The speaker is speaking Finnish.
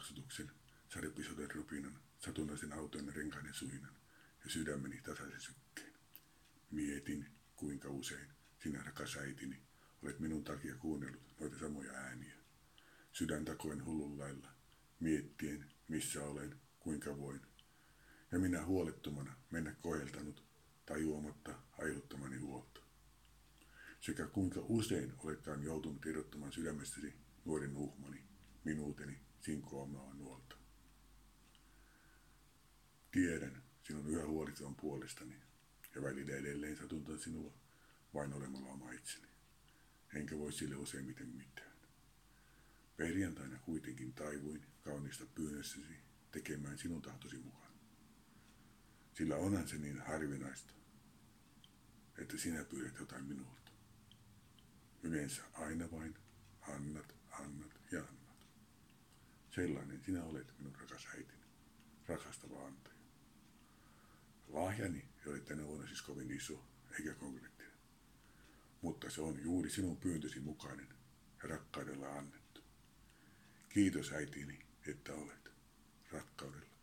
taksutuksen, sadepisoten rupinan, satunnaisen autojen renkaiden suhinan ja sydämeni tasaisen sykkeen. Mietin, kuinka usein sinä, rakas äitini, olet minun takia kuunnellut noita samoja ääniä. Sydän takoin hullun lailla, miettien, missä olen, kuinka voin. Ja minä huolettomana mennä koheltanut, tajuamatta aiheuttamani huolta. Sekä kuinka usein oletkaan joutunut irrottamaan sydämestäsi nuoren uhmani, minuuteni, sinkoamaa nuolta. Tiedän sinun yhä huolitsevan puolestani, ja välillä edelleen satuntan sinua vain olemalla oma itseni. Enkä voi sille useimmiten mitään. Perjantaina kuitenkin taivuin kaunista pyynnössäsi tekemään sinun tahtosi mukaan. Sillä onhan se niin harvinaista, että sinä pyydät jotain minulta. Yleensä aina vain annat ja annat. Sellainen sinä olet, minun rakas äitini, rakastava antaja. Lahjani ei ole tänä vuonna siis kovin iso eikä konkreettinen, mutta se on juuri sinun pyyntösi mukainen ja rakkaudella annettu. Kiitos äitini, että olet rakkaudella